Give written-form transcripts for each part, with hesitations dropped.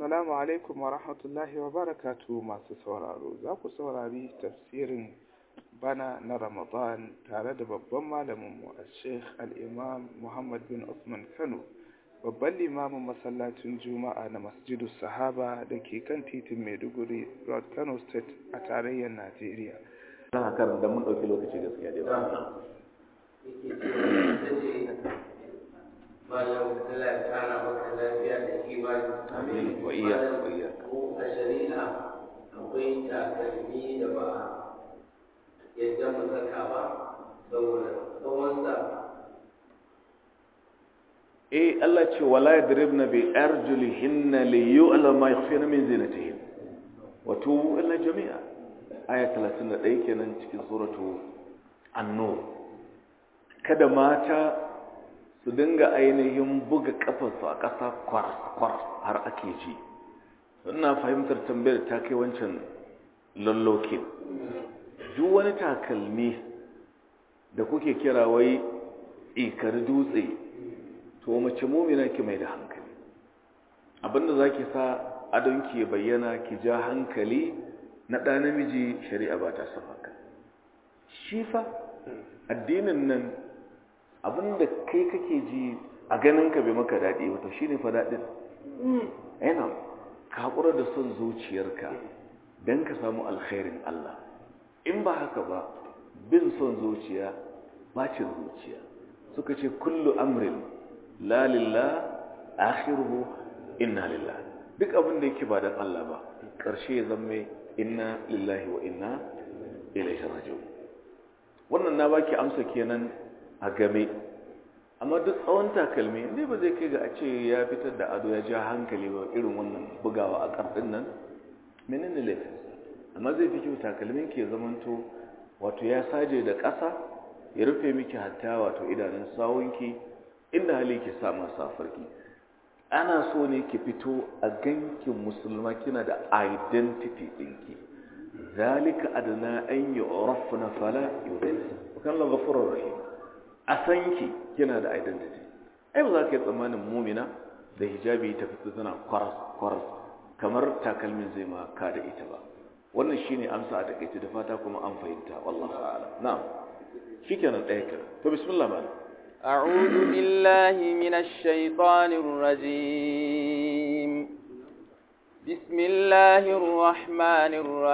Assalamu alaikum wa rahmatullahi wa barakatu masu sauraro. Za ku saurari tafsirin bana na Ramadan tare da babban malaminmu a Sheikh Al-Imam Muhammad bin Usman Kano, babban limamin masallacin Juma'a na Masjidu Sahaba da ke kan titin Maiduguri Road, Kano State a tarayyar Najeriya. Kana karin da mun ɗauki lokaci gaskiya dai ba. Malam Allah ya kara maka lafiya da imani. Amin. Wa iyyakum. Ko a shari'a akwai takalmi da ba yadda mu saka ba saboda tsawonsa. Allah ce wala yadribna bi arjulihinna li yu'lama ma yakhfina min zinatihin. Wa tubu ila jami'a. Aya 31 kenan cikin suratu An-Nur. Kada mata su dinga ainihin buga kafarsu a ƙasa kwar har ake ji. Ina fahimtar tambayar ta kai wancan lallokin. Duk wani takalmi da kuke kira wai ikar dutse, to mace mumina ki mai da hankali. Abinda za ki sa adonki ya bayyana ki ja hankali na ɗa namiji, shari'a ba ta son haka. Shi fa addinin nan abinda kai kake ji a ganinka bai maka daɗi wato shi ne fa daɗin yana ka haƙura da son zuciyarka don ka samu alkhairin Allah. In ba haka ba bin son zuciya bacin zuciya. Suka ce kullu amrin la lillah akhiruhu inna lillah. Duk abin da yake ba don Allah ba ƙarshe ya zama inna lillahi wa inna ilaihi raji'un. Wannan na baki amsa kenan a game, amma duk tsawon takalmi inda ba zai kai ga a ce ya fitar da ado ya ja hankali ba irin wannan bugawa a ƙarfin nan menene laifin. Amma zai fi kyau takalmin ke zamanto wato ya saje da ƙasa ya rufe miki hatta wato idanun sawunki inda hali ki sa masa farki. Ana so ne ki fito a gankin musulma kina da identity ɗinki. zalika adna an yu'rafna fala yudhil kan la ghafurur rahim. A sanki kina da identity. Ai ba za ka yi tsammanin mumina da hijabi ta fito tana kwaras kamar takalmin zai ma ka da ita ba. Wannan shine amsa a takeice da fata kuma an fahimta wallahi ta'ala. Na'am. Shikenan ɗaya kira. To bismillah ma. أعوذ بالله من الشيطان الرجيم. بسم الله الرحمن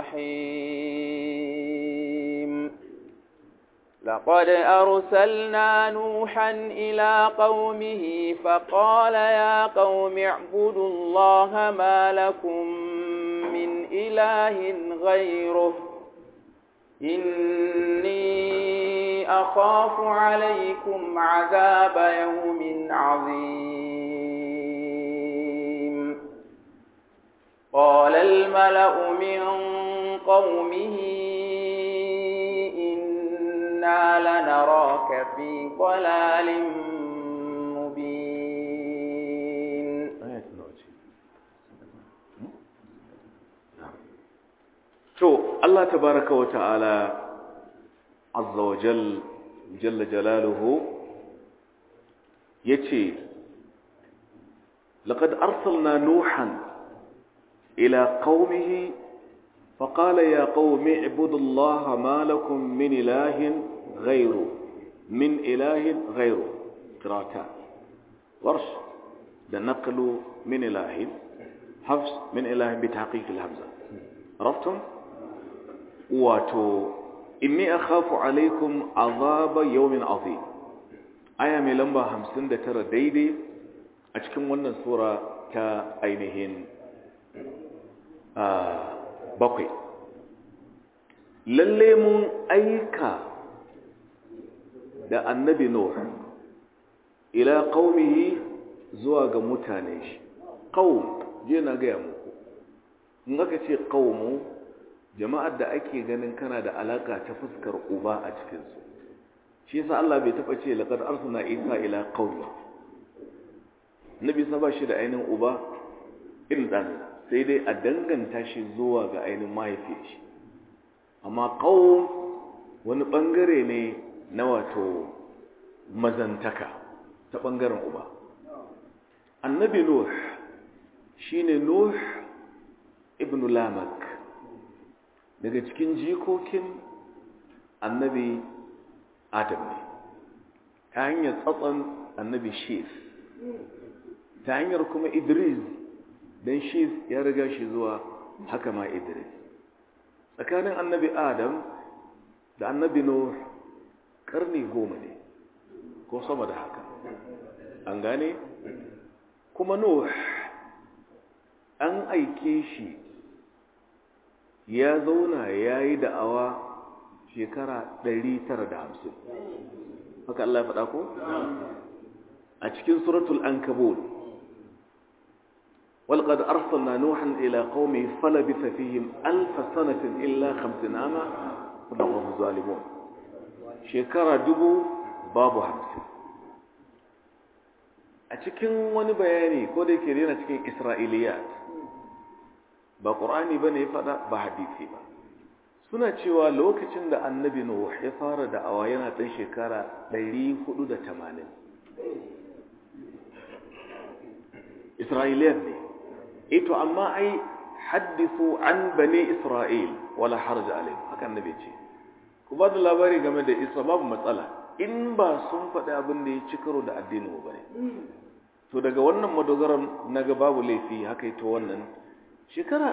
الرحيم. لقد أرسلنا نوحا إلى قومه فقال يا قوم اعبدوا الله ما لكم من إله غيره إني أخاف عليكم عذاب يوم عظيم. قال الملأ من قومه إنا لنراك في ضلال مبين. To Allah tabaraka wa ta'ala azza wa jalla jalaluhu yace laqad arsalna nuhan ila qaumihi faqala ya qaumi ibudullaha ma lakum min ilahin ghayru qira'atan warsh da naqlu min ilahin hafs min ilahin bi tahqiq al-hamza عرفتم wato inni akhafu alaikum azaba yawmin azim aya mai lamba 59 daidai a cikin wannan sura ta ainihin bakwai. Lalle mun aika da annabi Nuh ila qaumihi zuwa ga mutanen shi. Qaum je na ga muku in aka ce qaumu jama'ar da ake ganin kana da alaka ta fuskar uba a cikin su. Shi yasa Allah bai taba ce laqad arsalna Isa ila qaumi. Nabi sa ba shi da ainin uba irin dan sai dai a danganta shi zuwa ga ainin mahaifiyar shi. Amma qaum wani bangare ne na wato mazantaka ta bangaren uba. Annabi Nuh shine Nuh ibn Lamak, daga cikin jikokin annabi Adam ne, ta hanyar tsatson annabi Shif, ta hanyar kuma Idris, don Shif ya riga shi zuwa, haka ma Idris. Tsakanin annabi Adam da annabi Nuh karni 10 ne, ko sama da haka, an gane? Kuma Nuh an aike shi ya zauna ya yi da'awa shekara 950, haka Allah ya faɗa ko? A cikin suratul Ankabut, walqad arsalna nuhan ila qaumi falabitha fihim alf sanatin illa 50 ama wa hum zalimun. Shekara 1000 babu 50. A cikin wani bayani ko da yake yana cikin Isra'iliyat, ba Qur'ani bane ya faɗa, ba hadisi ba, suna cewa lokacin da annabi Nuh ya fara da'awa yana ɗan shekara 480. Isra'iliyat ne. Ito amma ai haddisu an bani Isra'il wala harja alayhi, haka annabi ce. Ku ba da labari game da Isra, babu matsala in ba sun faɗi abin da ya ci karo da addinin mu bane. To daga wannan madogaran naga babu laifi haka ito wannan shekara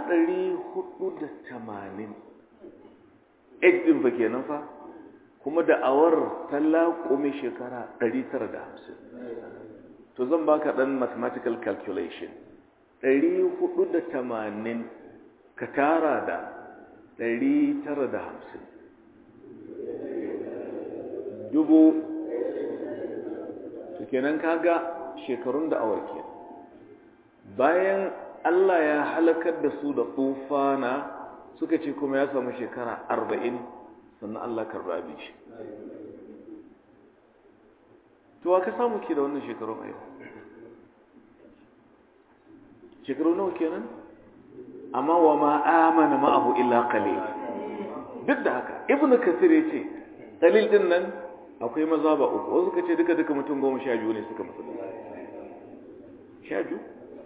480 ɗin fa kenan fa, kuma da'awar ta laƙume shekara 950. To zan baka ɗan mathematical calculation, 480 ka tara da 950, dubu, to kenan kaga shekarun da'awar ke. Bayan Allah ya halakar da su da tufana, suka ce kuma ya samu shekara 40 sannan Allah karba abin shi. To wa ka samu ke da wannan shekarun ayo? Shekaru nawa kenan? Amma wa ma amana ma'ahu illa qalil. Duk da haka Ibn Kathir ya ce qalil din nan akwai maza ba uku, wasu suka ce duka mutum 12 ne suka musulunta. 12?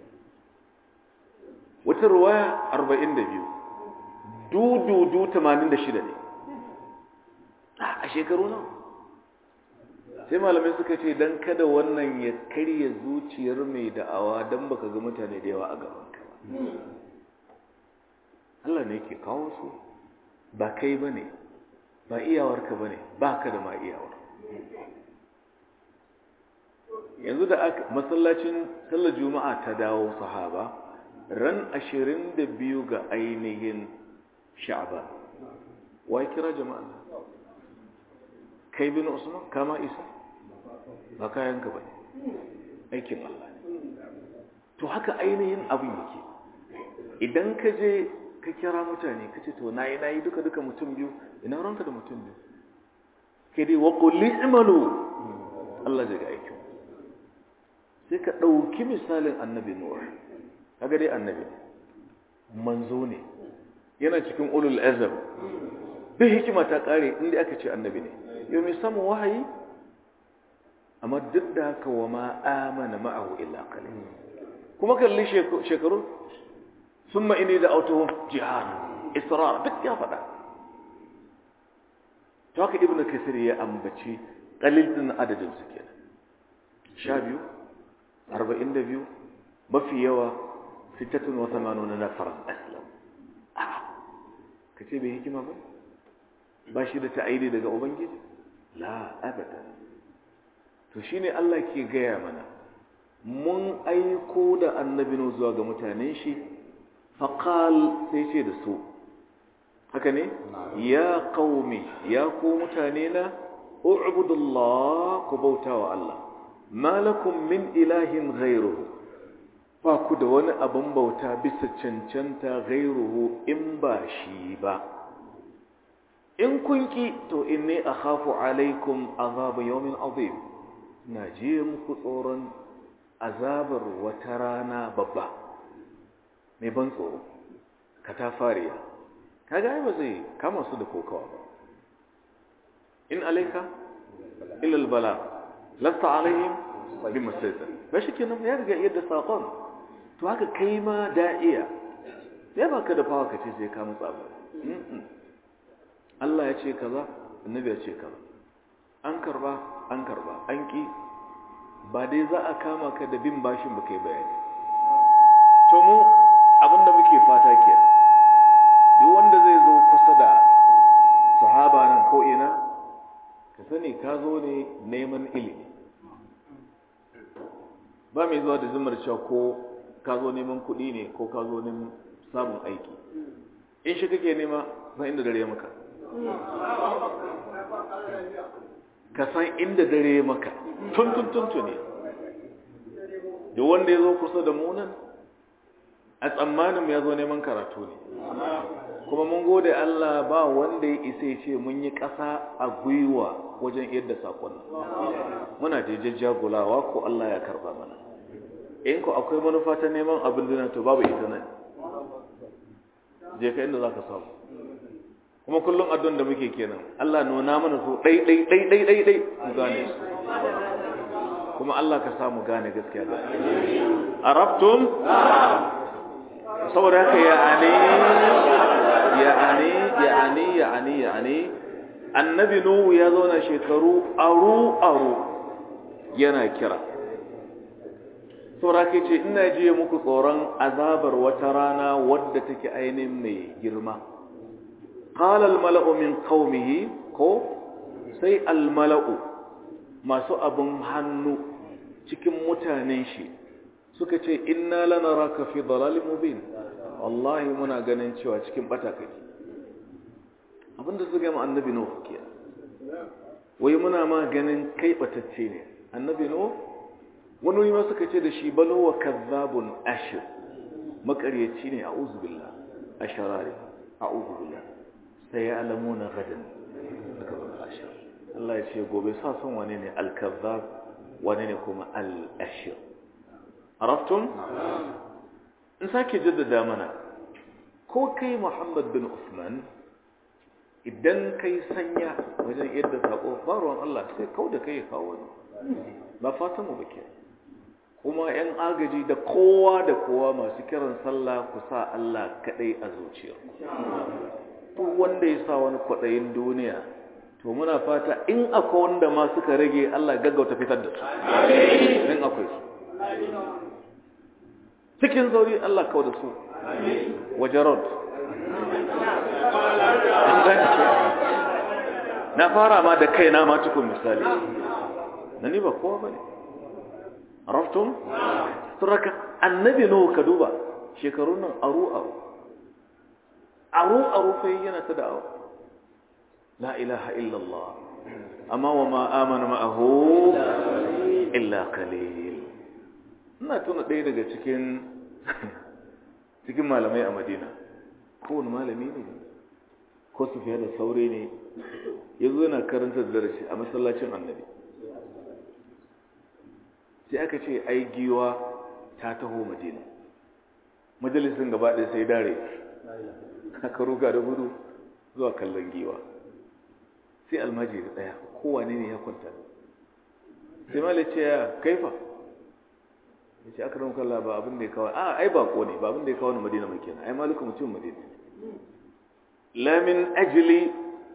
Wata ruwaya 42, dudu 86 ne a shekaru nawa. Sai malamai suka ce dan kada wannan ya karya zuciyar mai da'awa, dan baka ga mutane da yawa a gabanka. Allah ne yake kawo su, ba kai bane, ba iyawarka bane, ba ka da ma iyawar. Yanzu da masallacin sallar juma'a ta dawo sahaba ran 22 ga ainihin sha'ban, wai kira jama'a? Kai bin Usman kama isa ba kayan ka bane, aikin Allah ne. To haka ainihin abin yake. Idan ka je ka kira mutane ka ce to nayi duka mutum biyu, ina ranka da mutum biyu? Kai dai wa qul i'malu, Allah zai ga aikin. Sai ka dauki misalin annabi Nuh, kaga dai annabi manzo ne, yana cikin ulul azab, bai hikima ta kare inda aka ce annabi ne, yau mai samun wahayi, amma duk da haka wa ma amana ma'ahu illa qalil. Kuma kalli shekaru, summa inni da autuhum jihad, israr, duk ya faɗa. To haka Ibn Kathir ya ambaci qalil din adadin su kenan, 12, 42, mafi yawa 86 nafaran aslam. Kace bai hikima ba? Ba shi da ta'aidi daga Ubangiji? La abada. To shine Allah ke gaya mana, mun aiko da annabi zuwa ga mutanen shi, faqal sai ce da su, haka ne? Ya qaumi, ya ku mutane na, u'budullah, ku bauta wa Allah, ma lakum min ilahin ghayruhu, ba ku da wani abin bauta bisa cancanta ghayruhu in ba shi ba. In kun ki, to inni akhafu alaikum azab yawmin azim, na je muku tsoron azabar wata rana babba mai ban tsoro, katafariya. Kaga ai ba zai kama su da kokawa ba. In alaika illa albala lasta alaihim bimusaitir, ba shi kenan ya riga yadda saƙon. to haka kai ma da'iya sai baka da fawa kace sai ka mutsa ba Allah ya ce kaza annabi ya ce kaza an karba an ki ba dai za a kama ka da bin bashin ba kai bayani to mu abinda muke fata ke duk wanda zai zo kusa da sahaba nan ko ina ka sani ka zo ne neman ilimi ba mai zuwa da zimmar cewa ko ka zo neman kuɗi ne ko ka zo neman samun aiki in shi kake nema san inda dare maka ka san inda dare maka tun ne duk wanda ya zo kusa da mu nan a tsammanin ya zo neman karatu ne kuma mun gode Allah ba wanda ya isa ya ce mun yi ƙasa a gwiwa wajen yadda sakon muna jajjagulawa ko Allah ya karba mana in ko akwai manufa ta neman abin duniya to babu ita nan je ka inda zaka samu kuma kullum addu'an da muke kenan Allah nuna mana su dai mu gane su kuma Allah ka samu gane gaskiya da arabtum saboda haka yani annabi nuhu ya zauna shekaru aru yana kira saboda haka ce ina jiye muku tsoron azabar wata rana wadda take ainihin mai girma qala al mala'u min qaumihi ko sai al mala'u masu abun hannu cikin mutanen shi suka ce inna lanaraka fi dalalin mubin wallahi muna ganin cewa cikin bata kake abinda suka yi annabi nuh kenan wai muna ma ganin kai batacce ne annabi nuh wani ma suka ce da shi balo wa kazzabun ashir makaryaci ne a'udhu billah asharari a'udhu billah sai ya alamuna gadan kazzabun ashir Allah ya ce gobe sa son wane ne al-kazzab wane ne kuma al-ashir عرفتم in sake jaddada mana ko kai Muhammad bin Usman idan kai sanya wajen yadda sako faruwan Allah sai kau da kai kawo ne ba fatan mu bake kuma yan agaji da kowa masu kiran sallah ku sa Allah kadai a zuciyarku duk wanda ya sa wani kwadayin duniya to muna fata in akwai wanda ma suka rage Allah gaggauta fitar da su in akwai su cikin zauri Allah kawo da su wajarod na fara ma da kaina ma cikin misali na ni ba kowa bane araftum suraka annabi no ka duba shekarun nan aru fa yana ta da'awa la ilaha illa Allah amma wa ma amana ma'ahu illa qalil ina tuna ɗaya daga cikin malamai a Madina kowane malami ne ko su fiye da saurayi ne ya zo yana karanta da darasi a masallacin annabi sai aka ce ai giwa ta taho Madina majalisin gaba ɗaya sai dare aka ruga da gudu zuwa kallon giwa sai almajiri ɗaya kowane ne ya kwanta sai malai ce ya kaifa ya ce aka ramu kalla ba abin da ya kawo ai bako ne ba abin da ya kawo na Madina mai kenan ai malika mutum Madina la min ajli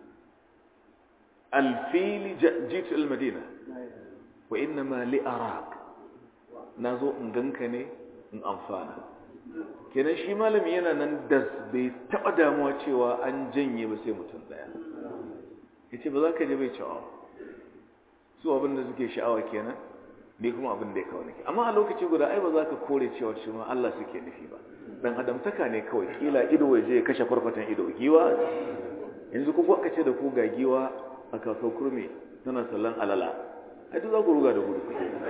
alfili jitu almadina wa innama li arak nazo in ganka ne in amfana kenan shi malami yana nan da bai taba damuwa cewa an janye ba sai mutum daya yace ba za ka je bai cewa su abin da suke sha'awa kenan ni kuma abin da ya kawo nake amma a lokaci guda ai ba za ka kore cewa shi ma Allah suke nufi ba dan adamtaka ne kawai kila ido waje ya kashe farfatan ido giwa yanzu ku aka ce da ku ga giwa a kasuwar kurmi tana sallan alala ai duk za ku ruga da gudu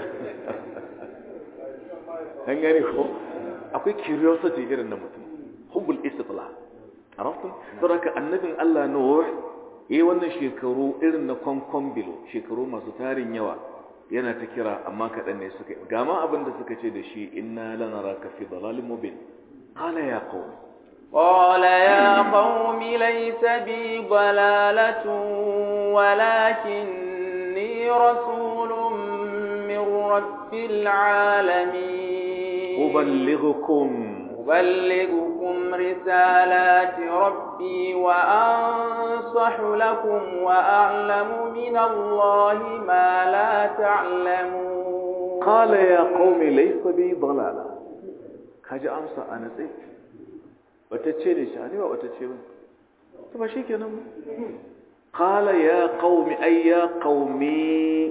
an gane ko akwai curiosity irin na mutum hubbul istitla arafin saboda annabin Allah Nuh yayi wannan shekaru irin na konkombilo shekaru masu tarin yawa yana ta kira amma kaɗan ne suka ga ma abin da suka ce da shi inna lanaraka fi dalalin mubin qala ya qaumi laysa bi dalalatun walakinni rasulun min rabbil alamin أبلغكم رسالات ربي وأنصح لكم وأعلم من الله ما لا تعلمون. قال يا قوم ليس بي ضلالة. kaji amsa a natsi batacce ne shi ne ba batacce ba to ba shikenan qala ya qaumi ay ya qaumi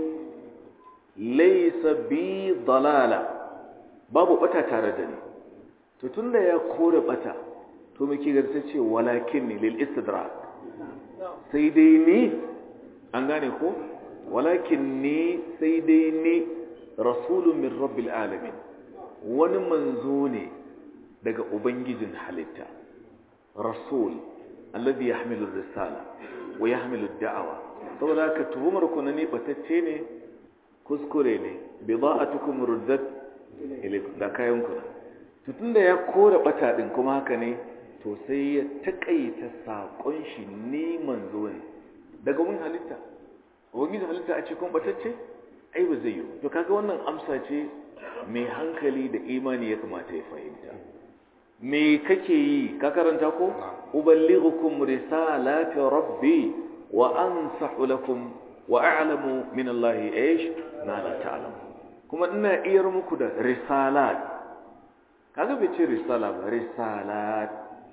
laysa bi dalala babu bata tare da ni to tunda ya kore bata to muke garta ce walakinni lil istidrak sai dai ni an gane ko walakinni sai dai ni rasulun min rabbil alamin wani manzo ne daga ubangijin halitta rasul alladhi yahmilu risala wa yahmilu da'awa saboda ka tuhumar ku ne batacce ne kuskure ne bida'atukum ruddat ilaykum da kayan ku to tunda ya kore bata din kuma haka ne to sai ya takaita sakon shi ne manzo ne daga mun halitta ubangijin halitta a cikin batacce ai ba zai yi to kaga wannan amsa ce mai hankali da imani ya kamata ya fahimta me kake yi ka karanta ko uballighukum risalati rabbi wa ansahu lakum wa a'lamu min Allah ايش ma la ta'lamu kuma ina iyar muku da risalat kaga bai ce risala ba risalat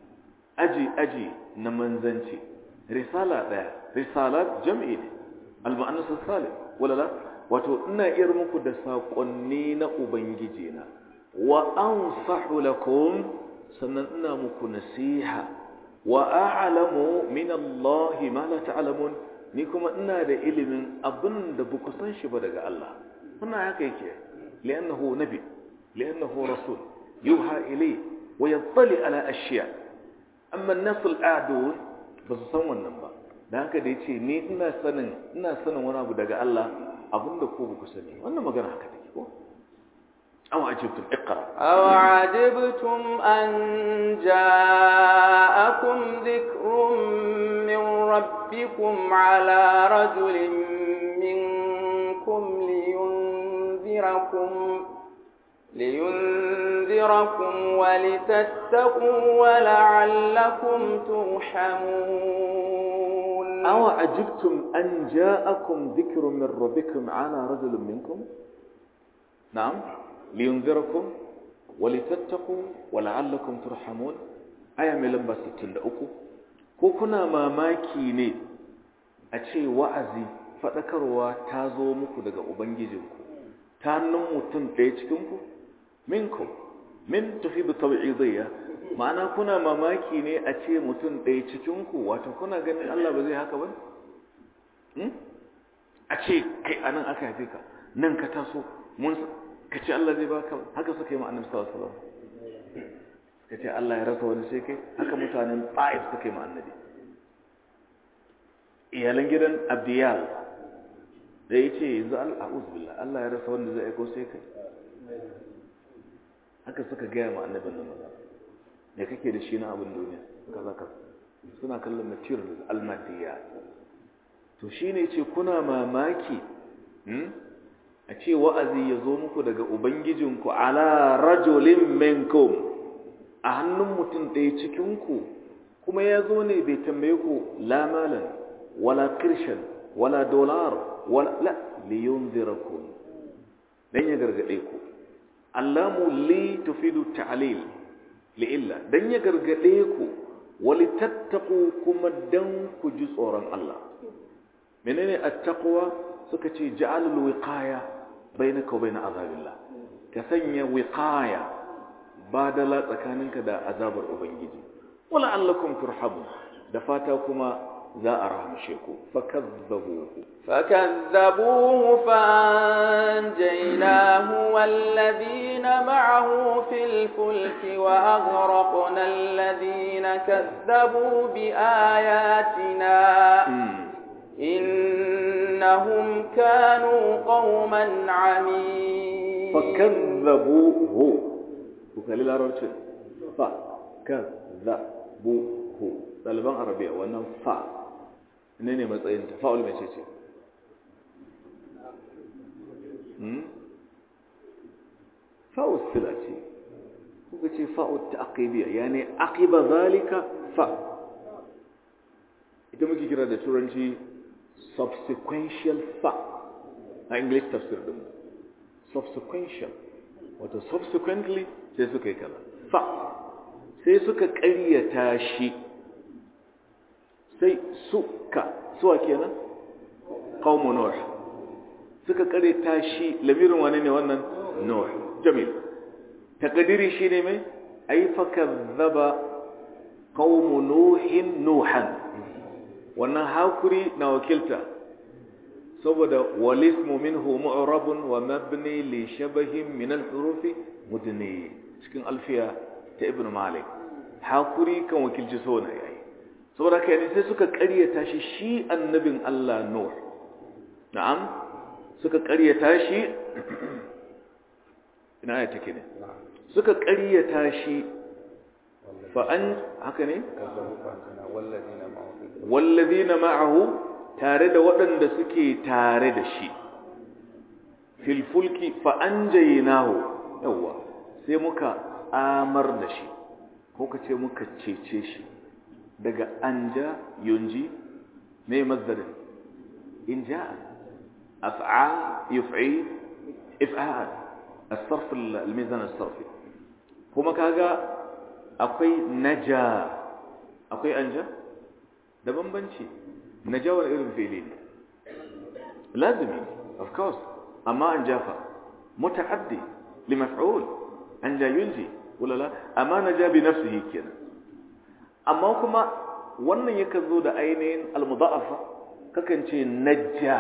aji na manzanci risala daya risalat jam'i ne al-mu'annas as-salim wala la wato ina iyar muku da sakonni na ubangiji na wa ansahu lakum sannan ina muku nasiha wa a'lamu min Allah ma la ta'lamun ni kuma ina da ilimin abin da buku san shi ba daga Allah wannan haka yake li'annahu nabi li'annahu rasul yuha ilay wa yattali ala ashiya amma an-nas al-a'dun ba su san wannan ba dan haka da yace ni ina sanin wani abu daga Allah abinda ko ba ku sani wannan magana haka take ko aw ajibtum iqra aw ajibtum an ja'akum dhikrun min rabbikum ala rajulin minkum liyunzirakum wa litattaqu wa la'allakum turhamun. aw ajibtum an ja'akum dhikrun min rabbikum ala rajulin minkum na'am liyunzirakum wa litattaqu wa la'allakum turhamun aya mai lamba 63 ko kuna mamaki ne a ce wa'azi fadakarwa ta zo muku daga ubangijinku ta hannun mutum ɗaya cikin ku minkum min tufidu taw'idiyya ma'ana kuna mamaki ne a ce mutum ɗaya cikin ku wato kuna ganin Allah ba zai haka ba a ce kai anan aka haife ka nan ka taso mun ka ce Allah zai baka haka suka yi ma annabi sallallahu alaihi wasallam ka ce Allah ya rasa wani sai kai haka mutanen Ta'if suka yi ma annabi iyalan gidan Abdiyal da yace yanzu a'udhu billah Allah ya rasa wanda zai aiko sai kai haka suka ga ma annabin nan maza me kake da shi na abin duniya kaza ka suna kallon material al-madiyya to shine yace kuna mamaki a ce wa'azi ya zo muku daga ubangijinku ala rajulin minkum a hannun mutum ɗaya cikinku kuma ya zo ne bai tambaye ku la malan wala kirshen wala dolar wala la liyunzirakum dan ya gargade ku allamu li tufidu ta'lil li illa dan ya gargade ku walitattaqu kuma dan ku ji tsoron Allah menene at-taqwa suka ce ja'alul wiqaya bainaka wa bain azabillah ka sanya wiqaya badala tsakaninka da azabar ubangiji wala allakum turhamun da fata kuma za a rahmashe ku fakazzabuhu فأنجيناه والذين معه في الفلك وأغرقنا الذين كذبوا بآياتنا إنهم كانوا قوما عمين فكذبوه وكالي العربية فكذبوه طالبان عربية وأنهم menene matsayin ta fa'ul mai ce fa'ul sila ce ce fa'u ta'qibiyya yani aqiba zalika fa ita muke kira da turanci subsequential fa a English tafsir din subsequential wato subsequently sai suka yi kaza fa sai suka ƙaryata shi sai suwa kenan qaumu nuh suka ƙaryata shi lamirin wane ne wannan nuh jamil takdiri shine mai ay fakazzaba qaumu nuhan wannan hakuri na wakilta saboda walismu minhu mu'rabun wa mabni li shabahin min al-hurufi mudni cikin alfiya ta ibn malik hakuri kan wakilci sona yayi saboda kai ne sai suka ƙaryata shi annabin Allah nuh na'am suka ƙaryata shi ina ya take ne suka ƙaryata shi fa an haka ne wallazina ma'ahu tare da waɗanda suke tare da shi fil fulki fa anjaynahu yawa sai muka amar da shi ko kace muka cece shi daga anja yunji me mazdarin in jaa af'al yuf'il if'al الصرف الميزان الصرفي kuma kaga akwai naja akwai anja da bambanci naja wani irin fi'ili ne lazimi of course amma anja fa mutaaddi li maf'ul anja yunji wala la amma naja bi nafsihi kenan amma kuma wannan yake zo da ainihin al-mudha'afa kakan ce najja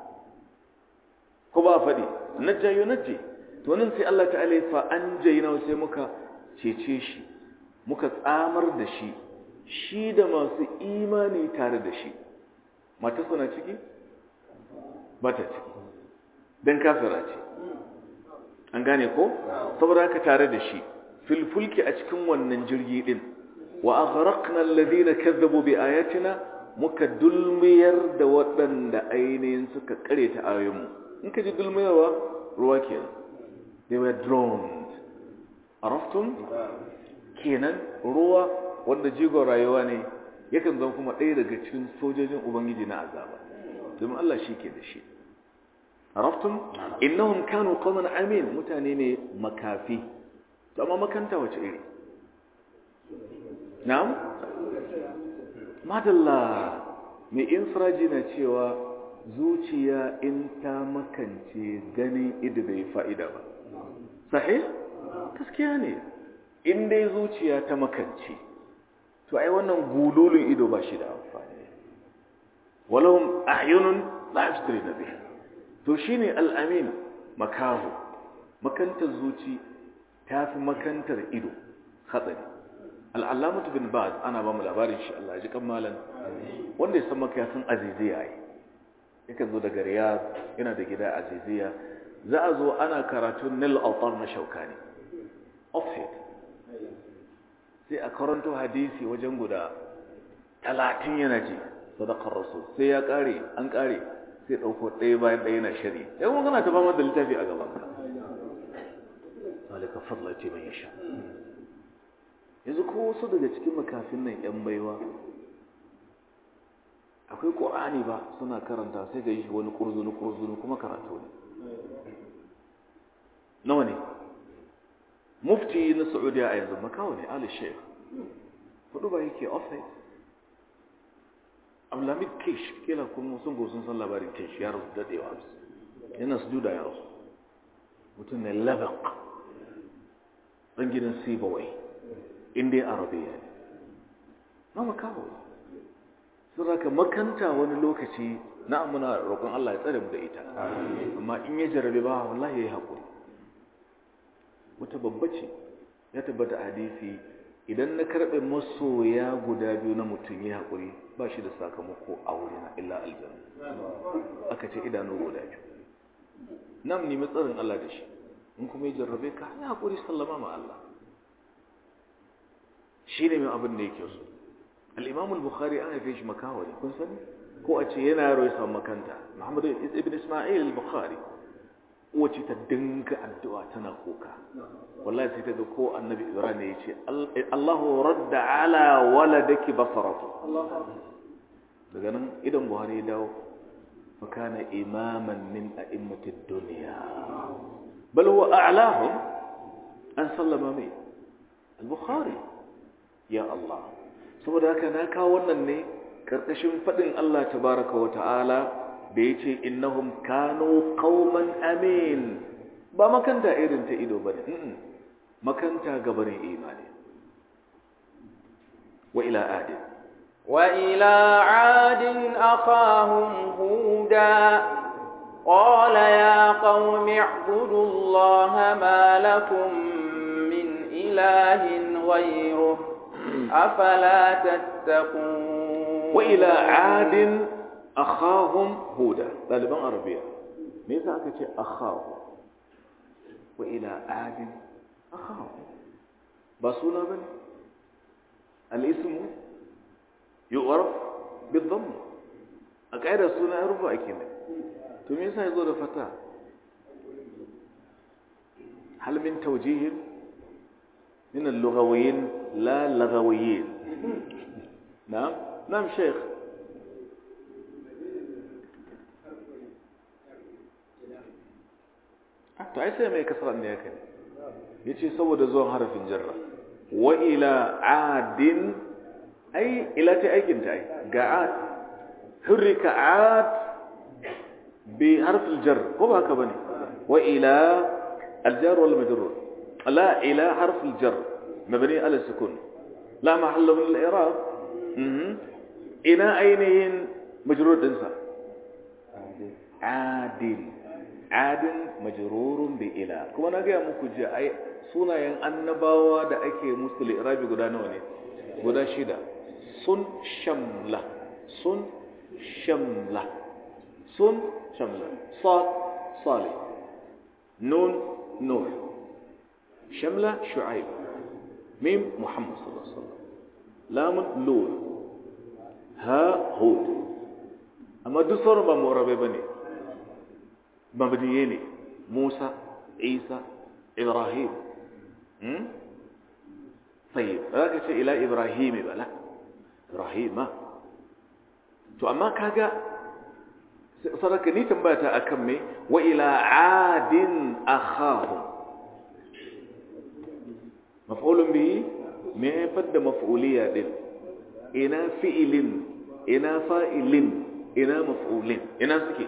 ko ba fadi najja yunji to nan sai Allah ta'ala ya fa anjayna sai muka cece shi muka tsamar da shi da masu imani tare da shi mata suna ciki bata ciki dan kafira ce an gane ko saboda haka tare da shi fil fulki a cikin wannan jirgi din wa aghraqna alladhina kazzabu bi ayatina muka dulmiyar da waɗanda ainihin suka kareta ayoyinmu in ka ji dulmiyarwa ruwa kenan they were drowned araftum kenan ruwa wanda jigon rayuwa ne yakan zama kuma ɗaya daga cikin sojojin ubangiji na azaba domin Allah shi ke da shi araftum innahum kanu qawman amin mutane ne makafi to amma makanta wace iri na'am madalla mai infraji na cewa zuciya in ta makance ganin ido bai fa'ida ba sahih gaskiya ne in dai zuciya ta makance to ai wannan gululun ido ba shi da amfani walahum a'yunun la yabsiruna biha to shine al-amin makahu makantar zuci tafi makantar ido hatsari al-allamah bin baz ana ba mu labarin shi Allah ya ji kamalan wanda ya san maka ya san aziziya ai yake zo daga riyad yana da gida aziziya za a zo ana karatun nil autar na shaukani offset sai a karanto hadisi wajen guda 30 yana ji sadaqar rasul sai ya kare an kare sai dauko ɗaya bayan ɗaya yana shari sai kuma kana ta fama da littafi a gaban ka zalika fadlati man yasha yanzu ko wasu daga cikin makafin nan yan baiwa akwai qur'ani ba suna karanta sai ga shi wani kurzunu kuma karatu ne nawa ne mufti na saudiya a yanzu makawa ne ali sheikh hudu ba yake offside abdulhamid kish kila kuma sun go sun san labarin kish ya rasu dadewa yana sujuda ya rasu mutum ne labaq ɗan gidan sibawai inda arabiya ne na makawa sun raka makanta wani lokaci na muna roƙon Allah ya tsare mu da ita amma in ya jarabe ba wallahi yayi hakuri wata babba ce ya tabbata hadisi idan na karbe masoya guda biyu na mutum yayi hakuri ba shi da sakamako a wurina illa aljanna aka ce idanu guda biyu nam ni matsarin Allah da shi in kuma ya jarrabe ka ya hakuri sallama ma Allah shine mai abin da yake so al-Imam al-Bukhari an haife shi makawa ne kun sani ko a ce yana yaro ya samu makanta Muhammad ibn Isma'il al-Bukhari wace ta dinga addu'a tana kuka wallahi sai ta ga ko annabi Ibrahim ya ce Allahu radda ala waladaki basaratu daga nan idan Buhari ya dawo fakana imaman min a'immatid dunya bal huwa a'lahum an sallama mai al-Bukhari ya Allah saboda haka na kawo wannan ne karkashin fadin Allah tabaraka wa ta'ala da yace innahum kanu qauman amin ba makanta irin ta ido bane makanta gabarin imani wa ila adin akhahum huda qala ya qaumi i'budu allaha ma lakum min ilahin ghayruhu afala tattaqun wa ila adin akhahum huda daliban arabiya me yasa aka ce akhahu wa ila adin akhahu ba suna bane al-ismu yu'raf bid-dhamm aqaida suna rufa ake ne to me yasa yazo da fata hal min tawjih min al-lughawiyyin la lughawiyyin na'am sheikh to ai sai mai kasra ne yake yace saboda zuwan harafin jarra wa ila adin ai ila ta aikin ta ai ga ad hurrika ad bi harf al-jar ko ba haka bane wa ila al-jar wal majrur la ila harf al-jar mabni ala sukun la mahalla min al-i'rab ina ainihin majrur din sa adin majrurun bi ila kuma na ga muku ji ai sunayen annabawa da ake musu li'irabi guda nawa ne guda 6 sun shamla sad salih nun nuh shamla shu'aib mim muhammad sallallahu alaihi wasallam lam lut ha hud amma duk sauran ba murabe bane mabniye ne musa isa ibrahim طيب zaka ce ila ibrahim bala ibrahima to amma kaga saraka ni tambata akan me wa ila adin akhahum maf'ulun bihi me fadda maf'uliya din ina fi'ilin ina fa'ilin ina maf'ulin ina suke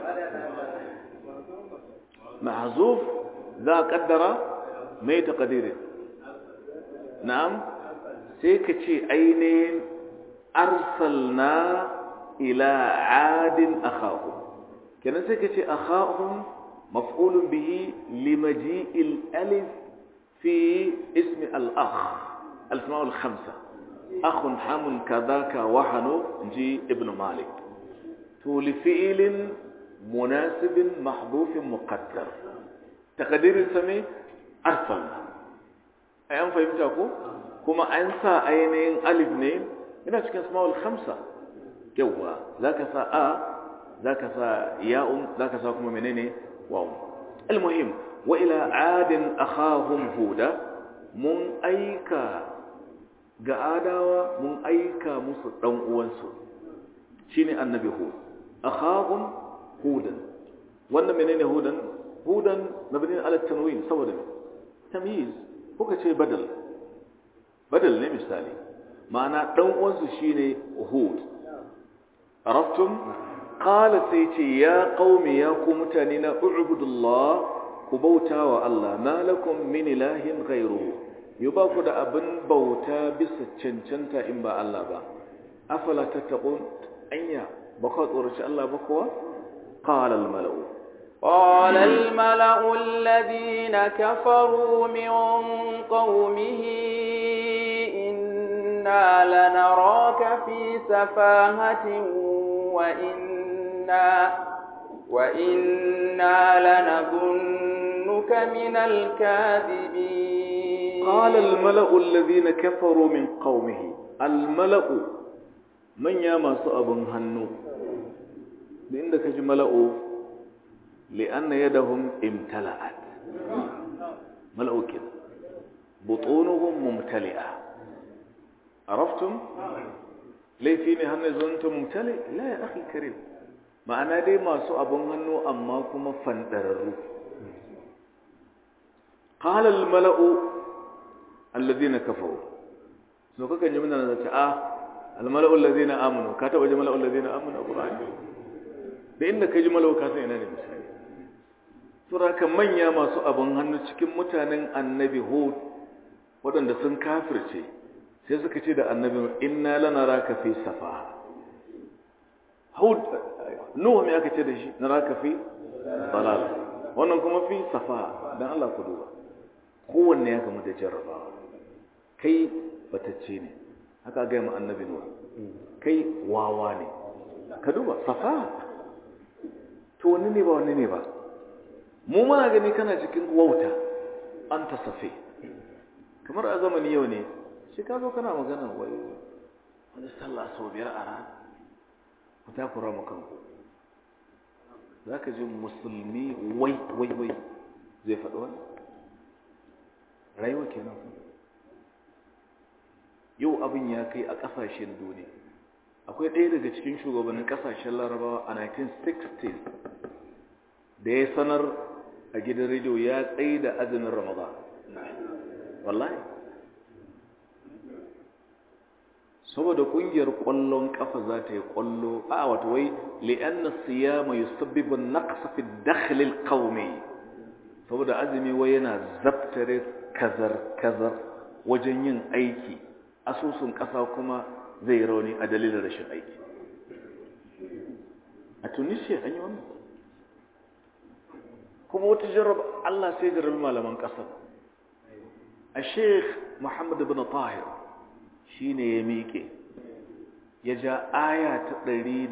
mahzuf za qaddara mai taqdirin na'am sai ka ce ainihin arsalna ila adin akhahum kenan sai ka ce akhahum maf'ulun bihi limaji'il alif fi ismi al-akh al-asma' al-khamsa akhun hamun kadaka wa hanu ji ibn malik to li fi'lin munasibin mahdhufin muqaddar taqdirin sami arsalna ayan fahimta ko kuma an sa ainihin alif ne ina cikin asma'ul khamsa yawa zaka sa a zaka sa ya'un zaka sa kuma menene waw almuhim wa ila adin akhahum huda mun aika ga adawa mun aika musu dan uwansu shine annabi hud akhahum hudan wannan menene hudan mabni ala tanwin saboda tamyiz kuka ce badal ne misali ma'ana dan uwansu shine hud araftum qala sai ce ya qaumi ya ku mutane na ubudullah ku bauta wa Allah malakum min ilahin ghayruhu yuba ku da abin bauta bisa cancanta in ba Allah ba afala tattaqun anya baka tsoraci Allah ba kuwa qala al mala'u قال الملأ الذين كفروا من قومه إنا لنراك في سفاهة وإنا لنظنك من الكاذبين قال الملأ الذين كفروا من قومه الملأ من ياما سأبن هنو لإنك ملأ li'anna yadahum imtala'at mala'u kida butunuhum mumtali'a araftum laifi ne hannu zonta mumtali la ya akhi karim ma'ana dai masu abun hannu amma kuma fandararru qala al mala'u alladhina kafaru so kakan ji muna zace al mala'u alladhina amanu ka taba ji mala'u alladhina amanu qur'ani da inda ka ji mala'u ka san ina ne misali sura kan manya masu abun hannu cikin mutanen annabi hud wadanda sun kafirce sai suka ce da annabi inna lanaraka fi safa hud nuhu me aka ce da shi naraka fi dalal wannan kuma fi safa dan Allah ku duba kowanne ya gama da jarrabawa kai batacce ne haka ga mu annabi nuhu kai wawa ne ka duba safa to wani ne ba wani ne ba mu muna gani kana cikin wauta anta safi kamar a zamani yau ne shi ka zo kana magana wai wani sallah sau 5 a rana ku takura mu kanku za ka ji musulmi wai zai faɗi wani rayuwa kenan yau abin ya kai a ƙasashen duniya akwai ɗaya daga cikin shugabannin ƙasashen larabawa a 1960 da ya sanar a gidan rediyo ya tsaye da azumin ramadan wallahi saboda kungiyar kwallon kafa za ta yi kwallo a wata wai li'anna siyama yusabbibu an-naqs fi ad-dakhil al-qawmi saboda azumi wai yana zaftare kazar wajen yin aiki asusun kasa kuma zai rauni a dalilin rashin aiki a Tunisia an yi wannan kuma wata jarraba Allah sai jarrabi malaman kasar a Sheikh Muhammad ibn Tahir shi ne ya miƙe ya ja aya ta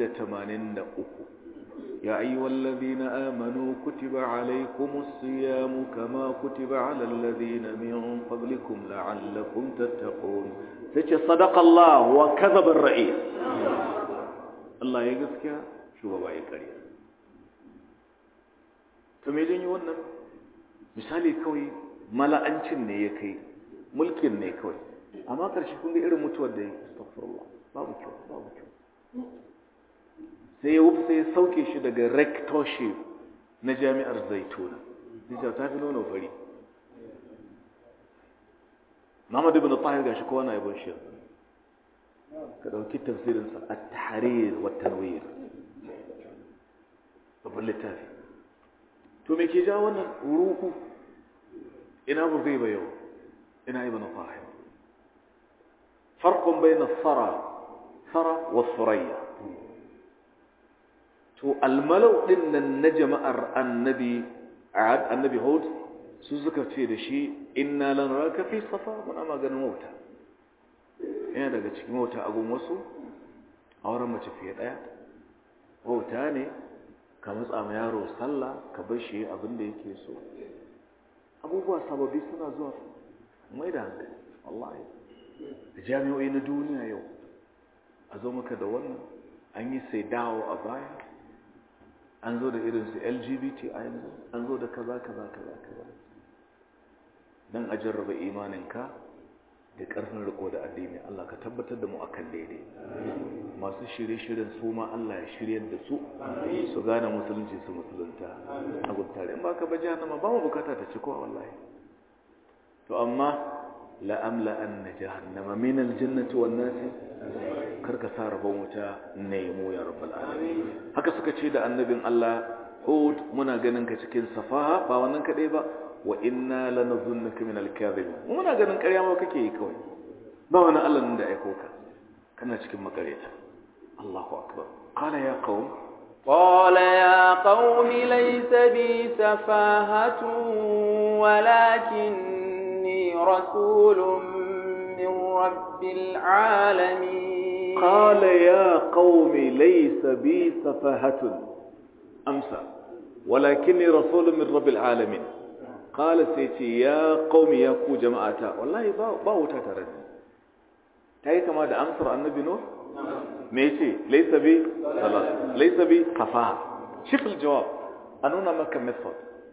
183 ya ayyuhal ladhina amanu kutiba alaykumus siyamu kama kutiba alal ladhina min qablikum la'allakum tattaqun sace sadaqa Allah wa kadhaba ar-ra'is Allah ya gaskiya shugaba ya ƙarya to me dan yi wannan misali kawai mala'ancin ne ya kai mulkin ne kawai amma ƙarshe kun ga irin mutuwar da ya astaghfirullah babu kyau sai ya wuce sai ya sauke shi daga rectorship na jami'ar zaituna sai ta fi nuna fari Muhammad ibn Tahir gashi kowa na yabon shi ka dauki tafsirin sa at-tahrir wa at-tanwir babban littafi to me ke ja wannan ruhu ina bu zai bayo ina ibn Tahir فرق بين الثرى والثريا تو الملو din nan na jama'ar annabi hud su suka ce da shi inna lanaraka fi safa muna maganin wauta yana daga cikin wauta a gun wasu auren mace fiye daya wauta ne ka matsa ma yaro sallah ka bar shi abin da yake so abubuwa sababi suna zuwa mai da hankali wallahi da jami'o'i na duniya yau a zo maka da wannan an yi sai dawo a baya an zo da irinsu LGBT a yanzu an zo da kaza don a jarraba imaninka da ƙarfin riko da addini Allah ka tabbatar da mu akan daidai masu shirye-shiryen su ma Allah ya shiryar da su su gane musulunci su musulunta a gudtare in ba ka ba jahannama ba mu bukata ta ci kowa wallahi to amma la'amla'an jahannama min aljannati wan nasi karka sa rabon wuta nemo ya rabbal alamin haka suka ce da annabin Allah Hud muna ganin ka cikin safaha ba wannan kadai ba wa inna lanazunnuka min alkadhib muna ganin ƙarya ma kake yi kawai ba wani Allah nan da aiko ka kana cikin makareta Allahu akbar qala ya qaum ليس بي سفاهة ولكني رسول من رب العالمين قال يا قوم ليس بي سفاهة أمسى ولكني رسول من رب العالمين قال سيتي يا قوم يا كو جماعتا والله باوتا ترد تاي كما da amsar annabi no me yace laysa bi salat laysa bi safaha shif aljawab a nuna maka method.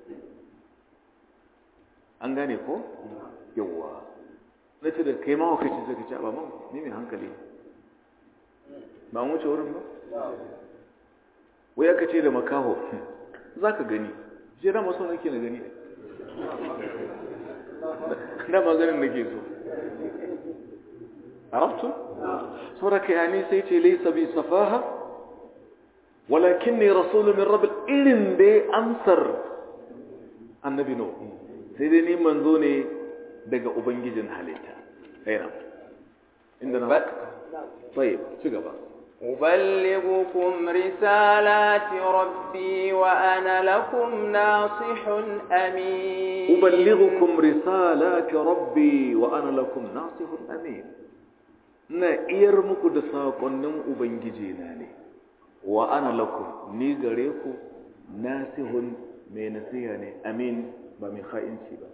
An gane ko? Yawwa. Na ce da kai mahaukaci sai ka ce ba ma ni mai hankali ba an wuce wurin ba? Wai aka ce da makaho za ka gani je da maso nake na gani da maganin nake so arabtu saboda yani sai ce laysa bi safaha walakinni rasulun min rabbil irin dai amsar annabi no sai dai ni manzo ne daga ubangijin halitta aina inda na طيب شكرا أبلغكم رسالات ربي وأنا لكم ناصح أمين أبلغكم رسالات ربي وأنا لكم ناصح أمين نائر مكد ساقنن أبنجينا وأنا لكم نيغريكو ناصح من نسياني أمين بمن خائن شبا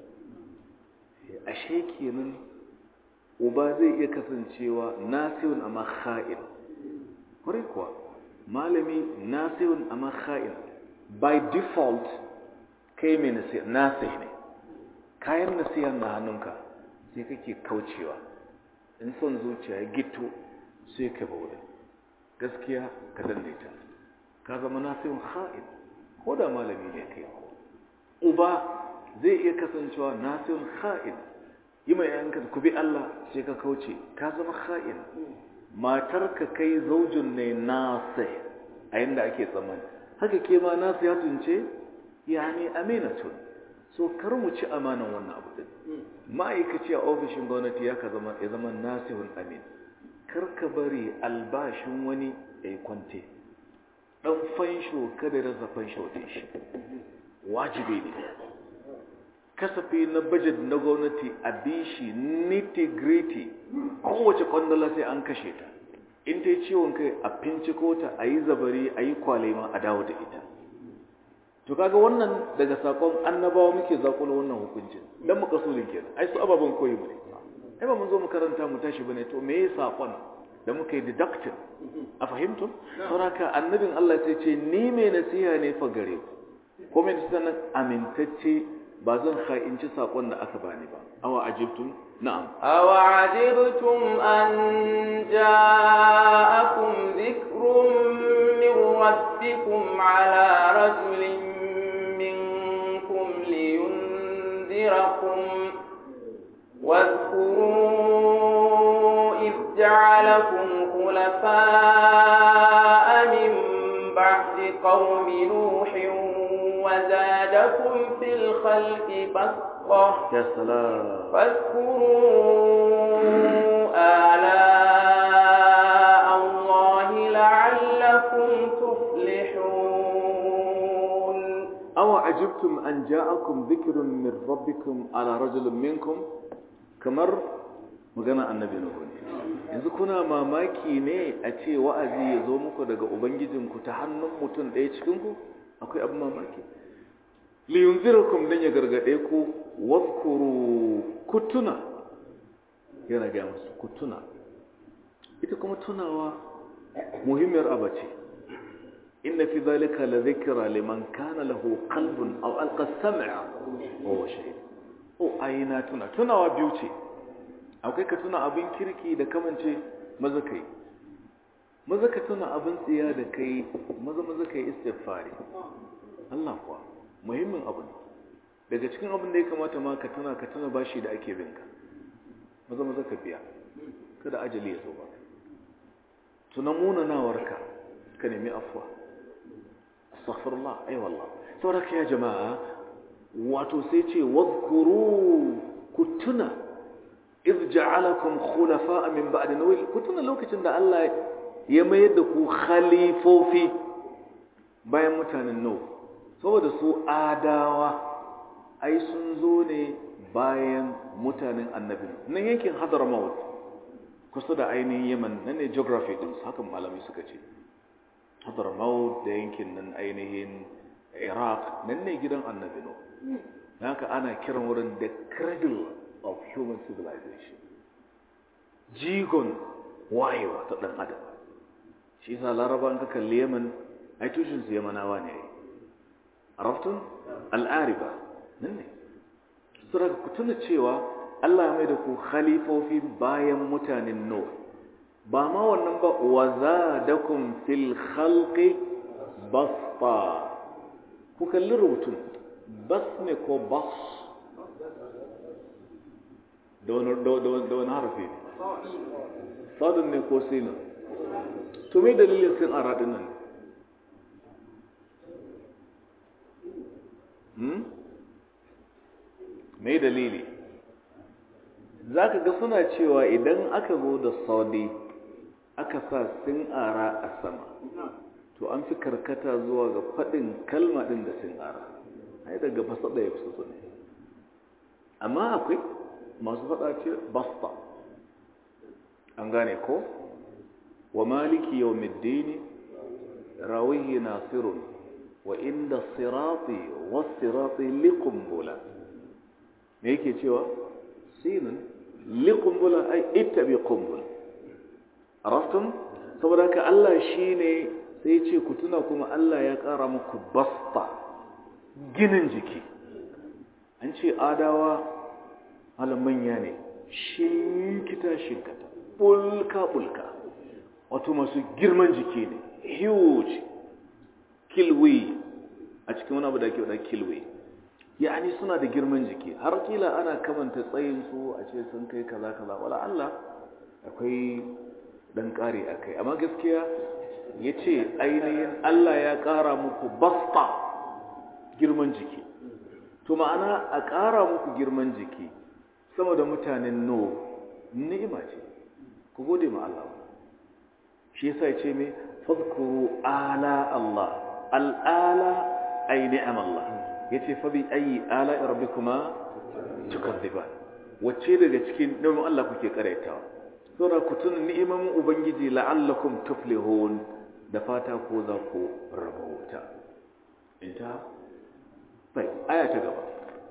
أشيكي من uba zai iya kasancewa nasihun amma kha'in kwarai kuwa malami nasihun amma kha'in by default kai mai nasih ne kayan nasiha na hannunka sai kake kaucewa in son zuciya ya gito sai ka bauda gaskiya ka danne ta ka zama nasihun kha'in ko da malami ne kai uba zai iya kasancewa nasihun kha'in yi mai yanka ku bi Allah sai ka kauce ka zama kha'in matarka kai zaujin ne nasih a yanda ake tsammani haka ke ma nasihatun ce yani aminatun so kar mu ci amanan wannan abu din ma'aikaci a ofishin gwamnati ya zama nasihun amin kar ka bari albashin wani ya kwante dan fansho kada rasa fansho din shi wajibi ne kasafi na budget na gwamnati a bishi nitty-gritty kowace kwandala sai an kashe ta in ta yi ciwon kai a finciko ta a yi zabari a yi kwalema a dawo da ita to kaga wannan daga sakon annabawa muke zakulo wannan hukuncin dan mu kasulin kenan ai su ababan koyi mu ne ai ba mun zo mu karanta mu tashi bane to me yasa sakon da muka yi deducting a fahimto saboda annabin Allah sai ce ni mai nasiha ne fa gare ku ko mai nasiha nan amintacce ba zan kha'inci sakon da aka bani ba awa ajibtum na'am awa ajibtum an ja'akum dhikrun min rabbikum ala rajulin minkum liyunzirakum wadhkuru idh ja'alakum khulafa'a min ba'di qawmi nuhin وزادكم في الخلق بسطة يا سلام فاذكروا آلاء الله لعلكم تفلحون أو عجبتم أن جاءكم ذكر من ربكم على رجل منكم كمر magana annabi nuhu ne yanzu kuna mamaki ne a ce wa'azi ya zo muku daga ubangijinku ta hannun mutum ɗaya cikinku akwai abin mamaki liyunzirakum dan ya gargade ku wadhkuru kutuna yana ga musu kutuna ita kuma tunawa muhimmiyar abace inna fi dhalika la dhikra liman kana lahu qalbun aw alqa sam'a wa huwa shahid ayina tunawa biyu ce akwai ka tuna abin kirki da kamance maza kai maza ka tuna abin tsiya da kai maza kai istighfari Allah kuwa muhimmin abu ne daga cikin abin da ya kamata ma ka tuna bashi da ake binka maza ka biya kada ajali ya zo ba tuna munanawarka ka nemi afwa astaghfirullah ay wallah saboda ya jama'a wato sai ce wadhkuru kutuna idh ja'alakum khulafa'a min ba'di nuh kutuna lokacin da Allah ya mayar da ku khalifofi bayan mutanen nuh saboda su adawa ai sun zo ne bayan mutanen annabi nan yankin Hadramaut kusa da ainihin Yemen nan ne geography din haka malami suka ce Hadramaut da yankin nan ainihin Iraq nan ne gidan annabi no haka ana kiran wurin the cradle of human civilization jigon wayewa ta dan adam shi yasa larabawan ka kalli Yemen ai tushen su Yemanawa ne عرفتم الآربة نني سورة كتنا cewa Allah ya mai da ku khalifofi bayan mutanen Nuh ba ma wannan ba wazadakum fil khalqi basta ku kalli rubutun bas ne ko bas da wani harfi ne sadun ne ko sinin to me dalilin sin ara din nan me dalili zaka ga suna cewa idan aka zo da saudi aka sa sin ara a sama to an fi karkata zuwa ga fadin kalma din da sin ara ai daga fasada ya fito ne amma akwai masu fada ce basta an gane ko wa maliki yawmiddin rawihi nasirun wa inda sirati was-sirati liqumbula me yake cewa sinin liqumbula ay ittabi qumbula araftum saboda ka Allah shine sai ya ce ku tuna kuma Allah ya kara muku basta ginin jiki an ce adawa manya ne shinkita bulka wato masu girman jiki ne huge kilwi a cikin wani abu da ake wada kilwi yani suna da girman jiki har kila ana kamanta tsayin su a ce sun kai kaza wala Allah akwai dan kare akai amma gaskiya yace ainihin Allah ya kara muku basta girman jiki to ma'ana a kara muku girman jiki sama da mutanen no ni'ima ce ku gode ma Allah shi yasa yace me fadhkuru ala Allah al'ala ay ni'am Allah yace fa bi ayi ala rabbikuma tukadiban wacce daga cikin ni'imar Allah kuke karaitawa saboda ku tuna ni'imar ubangiji la'allakum tuflihun da fata ko za ku rabauta inta bai aya ta gaba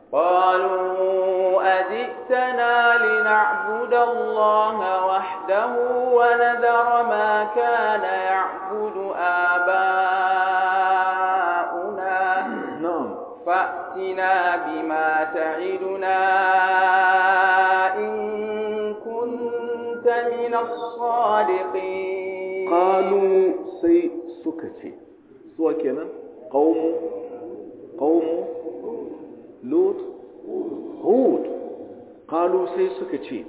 قالوا أجئتنا لنعبد الله وحده ونذر ما كان يعبد آباؤنا نعم فأتنا بما تعدنا إن كنت من الصادقين قالوا سي سكتي سوى كنا قوم لوط هود قالوا سي سكتي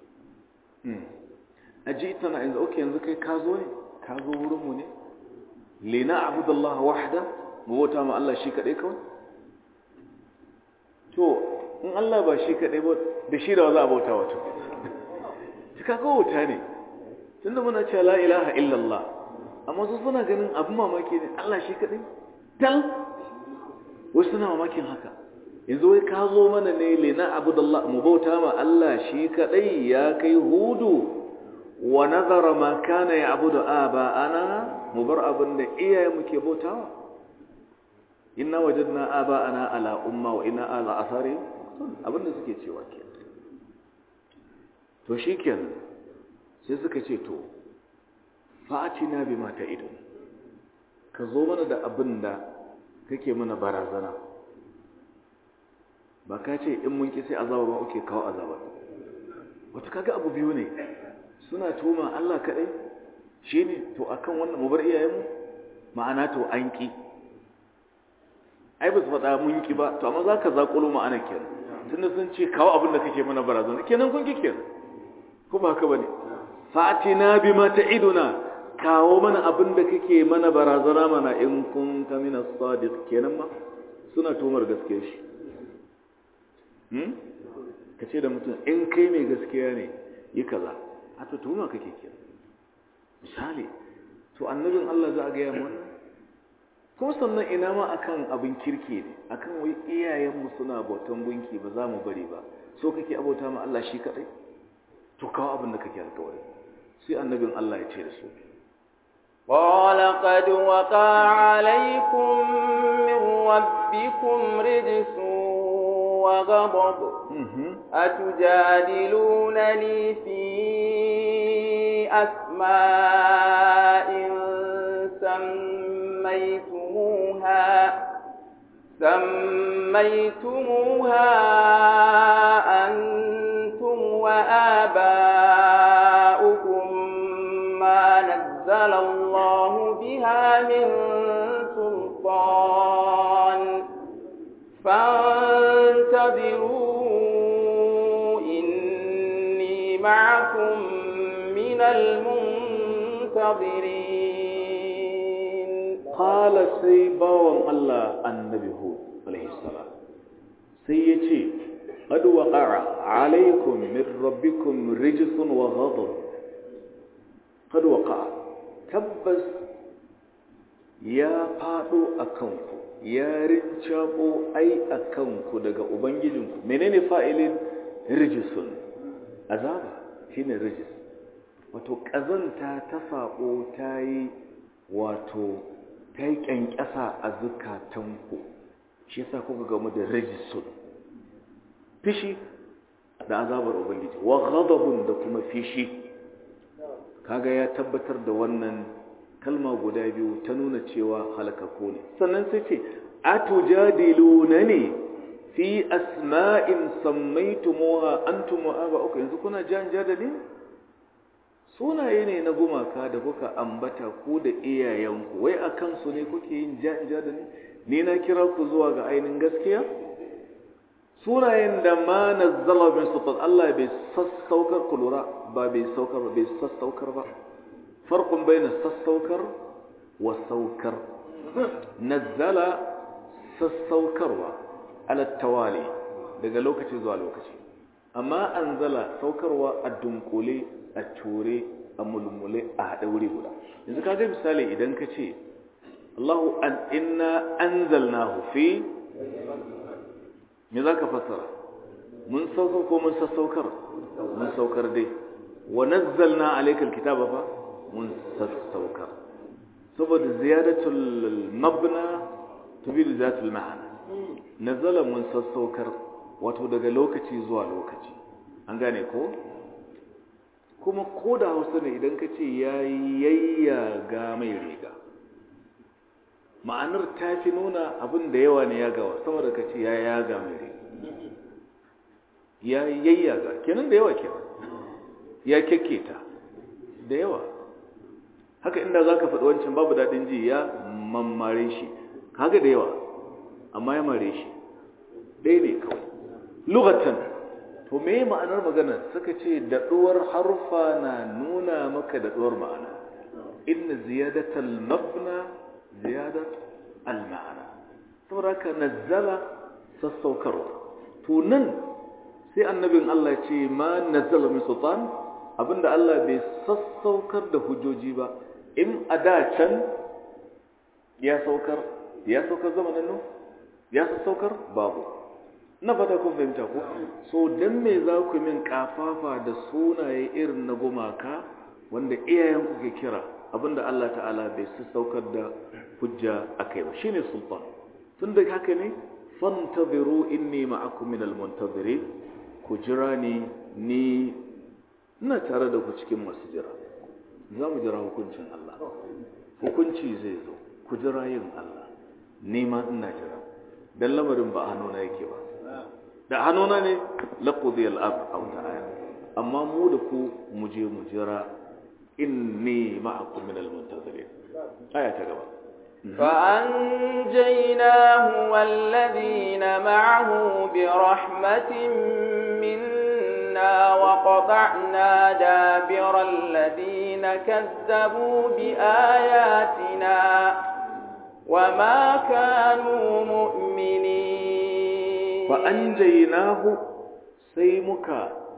أجئتنا إذا أوكي إذا كي كازوني كازو ورموني لنعبد الله وحده موتا ما الله شي كدai kawai to in Allah ba shi kadai ba da shi da za a bauta wato cika ko wuta ne tunda muna cewa la ilaha illallah amma su suna ganin abin mamaki ne Allah shi kadai tal wasu suna mamakin haka yanzu wai ka zo mana ne lina abudullah mu bauta ma Allah shi kadai ya kai hudu wa nazara ma kana ya'budu aba'ana mu bar abin da iyaye muke bautawa inna wajadna aba'ana ala umma wa inna ala athari abin da suke cewa ke to shikenan sai suka ce to fa'atina bima ta'idun ka zo mana da abin da kake mana barazana ba ka ce in mun ki sai azaba ba uke kawo azaba wato kaga abu biyu ne suna tuma Allah kadai shine to akan wannan mu bar iyayenmu ma'ana to an ki ai ba su faɗa mun ki ba to amma zaka zakulo ma'ana kenan tunda sun ce kawo abin da kake mana barazana kenan kun ki kenan ko ba haka bane fatina bima ta'iduna kawo mana abin da kake mana barazana mana in kunta min as-sadiq kenan ma suna tumar gaskiya shi kace da mutum in kai mai gaskiya ne yi kaza a to tuma kake kira misali to annabin Allah za a ga yamu kuma sannan ina ma akan abin kirki ne akan wai iyayenmu suna bautan gunki ba za mu bari ba so kake abota ma Allah shi kadai to kawo abin da kake alƙawari sai annabin Allah ya ce da su قال قد وقع عليكم من ربكم رجس وغضب أتجادلونني في أسماء سميتموها أنتم وآباؤكم ما نزل الله بها من سلطان فانتظروا إني معكم من المنتظرين. قال سيباون الله النبي هود عليه السلام سيتي قد وقع عليكم من ربكم رجس وغضب. قد وقع تبس يا فادو أكنكم يا رنشابو أي أكنكم دقا أبنجلنكم منين فائلين رجسون azaba shine rijis wato kazanta ta sako tayi wato tayi kyankyasa a zukatanku shi yasa kuka gamu da rijisun fishi da azabar ubangiji wa ghadabun da kuma fishi kaga ya tabbatar da wannan kalma guda biyu ta nuna cewa halakako ne sannan sai ce atujadilunani fi asma'in sammaytumuha antum wa aba'ukum yanzu kuna janja da ni sunaye ne na gumaka da kuka ambata ku da iyayenku wai akan su ne kuke yin janja da ni na kira ku zuwa ga ainin gaskiya sunayen da ma nazzala min sultan Allah bai sassaukar kulura ba bai saukar ba bai sassaukar ba farqun bayna sassaukar wa saukar nazzala sassaukarwa ala tawali daga lokaci zuwa lokaci amma anzala saukarwa a dunkule a ture a mulmule a hada wuri guda yanzu kaga misali idan ka ce Allahu an inna anzalnahu fi me zaka fassara mun saukar ko mun sassaukar mun saukar dai wa nazzalna alayka alkitaba fa mun sassaukar saboda ziyadatul mabna tubidu zatul ma'ana nazala mun sassaukar wato daga lokaci zuwa lokaci an gane ko kuma ko da Hausa ne idan ka ce yayyaga mai riga ma'anar ta fi nuna abin da yawa ne ya gawa sama da ka ce ya yaga mai riga ya yayyaga kenan da yawa kenan ya kekketa da yawa haka inda za ka faɗi wancan babu daɗin ji ya mammare shi haka da yawa amma ya mare shi ɗaya ne kawai lugatan to me ma'anar magana suka ce daɗuwar harfa na nuna maka daɗuwar ma'ana inna ziyadatal mabna ziyadat al ma'ana saboda ka nazzala sassaukarwa to nan sai annabin Allah ya ce ma nazzala min sultan abinda Allah bai sassaukar da hujjoji ba in a da can ya saukar zamanin nan ya sassaukar babu na fata kun fahimta ko so dan me za ku min kafafa da sunaye irin na gumaka wanda iyayen ku ke kira abinda Allah ta'ala bai sassaukar da hujja akai ba shine sultan tunda haka ne fantabiru inni ma'akum minal muntazirin ku jira ni ina tare da ku cikin masu jira za mu jira hukuncin Allah hukunci zai zo ku jira yin Allah ni ma ina jira dan lamarin ba hannuna yake ba da hannuna ne laqudi al-amr aw ta'ala amma mu da ku mu je mu jira inni ma'akum min al-muntazirin aya ta gaba فأنجيناه والذين معه برحمة منا وقطعنا دابر الذين كذبوا بآياتنا وما كانوا مؤمنين فأنجيناه سيمك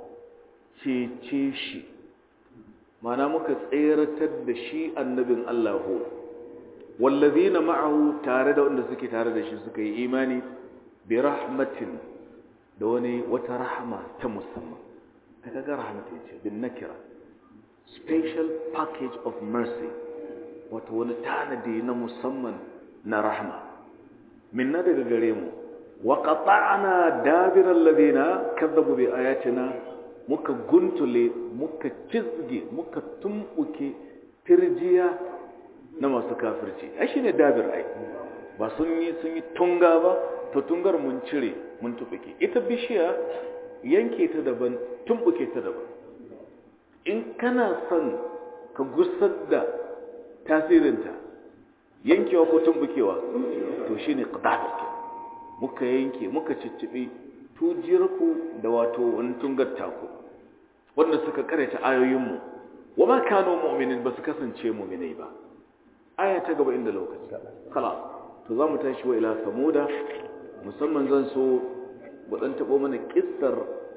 تشيشي معنى مك تسيرتد شيء النبي الله والذين معه تارد وأن سكي تارد شيء سكي إيماني برحمة دوني وترحمة تمسمى هكذا رحمة بالنكرة special package of mercy وتوني تاندي نمسمى نرحمة من ندق قريمه وقطعنا دابر الذين كذبوا بآياتنا muka guntule muka cizge muka tumbuke tirjiya na masu kafirci ai shine dabir ai ba sun yi tunga ba, to tungar mun cire mun tubuke. Ita bishiya yanke ta daban, tumbuke ta daban. In kana son ka gusar da tasirinta, yankewa ko tumbukewa, to shine qadar. Muka yanke, muka ciccibe tujirku da wato wani tungar taku wanda suka karanta ayoyinmu. Wa ma kanu mu'minin, ba su kasance mu'minai ba. Aya ta gaba inda lokaci kala to zamu tashi wa ila samuda. Musamman zan so wadan tabo mana kissar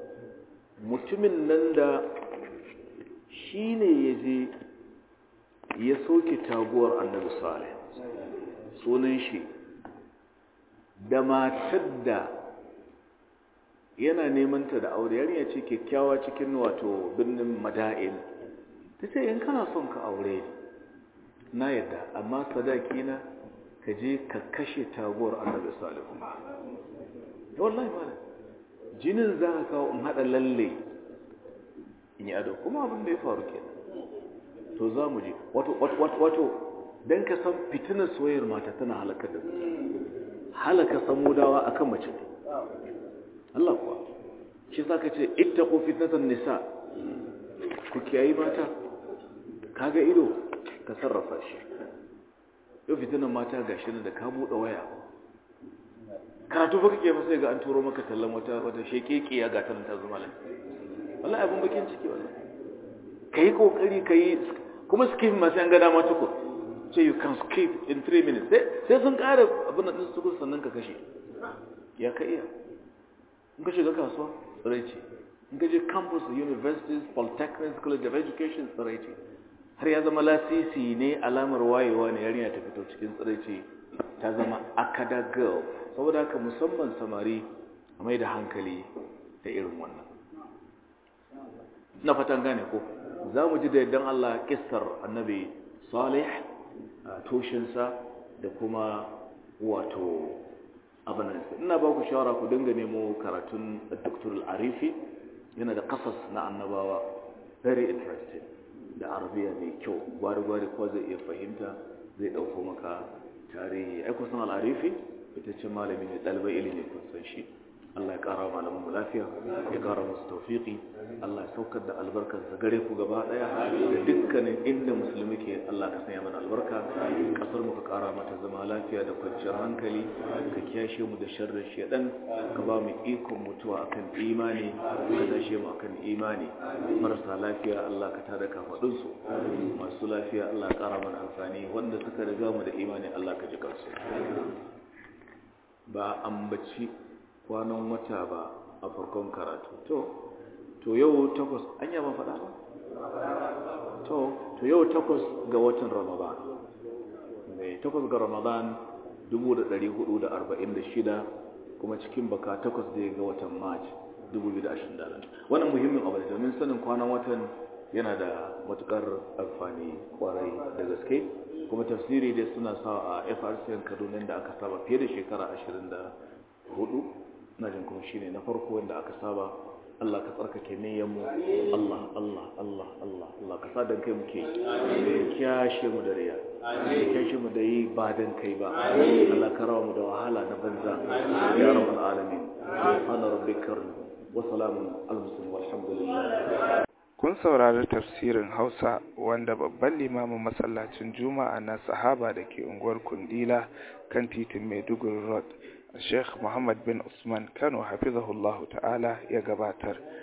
mutumin nan da shine yaje ya soke taguwar Annabi Salih, sunan shi da matar da yana neman ta da aure. Yarinya ce kyakkyawa cikin wato birnin Mada'in. Tace in kana son ka aure na yadda, amma sadaki na ka je ka kashe taguwar Annabi Salihu. Wallahi malam, jinin za ka kawo in hada lalle in yi ado. Kuma abin da ya faru kenan. To za mu je wato dan ka san fitinar soyayyar mata tana halaka da halaka samudawa akan mace ne. Allah kuwa shi zaka ce ittaqu fitnatan nisa, ku kiyayi mata. Kaga ido ka sarrafa shi. Yau fitinan mata gashi ne da ka bude waya karatu fa kake fa sai ga an turo maka tallan wata shekekiya ga ta zuma lan. Wallahi abun bakin ciki wallahi. Kai kokari kai kuma skip ma sai an ga dama tukur. So you can skip in 3 minutes. Sai sun ƙara abin da su sannan ka kashe. Ya ka iya. In ka shiga kasuwa tsiraici. In ka je campus, universities, polytechnics, college of education tsiraici. Har ya zama lasisi ne, alamar wayewa ne, yarinya ta fito cikin tsiraici, ta zama akada girl. Saboda haka musamman samari a mai da hankali da irin wannan. Na fatan gane ko za mu ji da yaddan Allah kissar Annabi Salih, tushensa da kuma wato abinansa. Ina ba ku shawara ku dinga nemo karatun Dr. Al-Arifi, yana da kasas na annabawa, very interesting, da arabiya mai kyau, gwari-gwari ko zai iya fahimta, zai ɗauko maka tarihi. Ai kusan Al-Arifi ita ce malami ne, ɗalibai ilimi kun san shi. Allah ya ƙara malamin mu lafiya, ya ƙara musu tawfiqi, Allah ya saukar da albarkarsa gare ku gaba ɗaya da dukkanin inda musulmi ke. Allah ka sanya mana albarka, kasar mu ka ƙara mata zama lafiya da kwanciyar hankali, ka kiyashe mu da sharrin shedan, ka ba mu ikon mutuwa akan imani, ka dashe mu akan imani. Marasa lafiya Allah ka tada kafadun su, masu lafiya Allah ya ƙara mana amfani, wanda suka riga mu da imani Allah ka ji kansu. Ba ambaci kwanan wata ba a farkon karatu. To yau 8, anya ban faɗa ba? To yau 8 ga watan Ramadan. 8 ga Ramadan 1446, kuma cikin baka 8 da ga watan March 2021. Wannan muhimmin abu ne, domin sanin kwanan watan yana da matukar amfani kwarai da gaske. Kuma tafsiri dai suna sa a FRCN Kaduna da aka saba fiye da shekara 24. Na jin kuma shine na farko wanda aka saba. Allah ka tsarkake niyyar mu, Allah ka sa dan kai muke, kiyashe mu da riya, kiyashe mu da yi ba dan kai ba. Allah ka rawa mu da wahala na banza ya rabbal alamin. Ana rabbikar wa salamun al-muslim walhamdulillah. Kun saurari tafsirin Hausa wanda babban limamin masallacin Juma'a na Sahaba da ke unguwar Kundila kan titin Maiduguri Road, Sheikh Muhammad bin Usman Kano hafizahullahu ta'ala ya gabatar.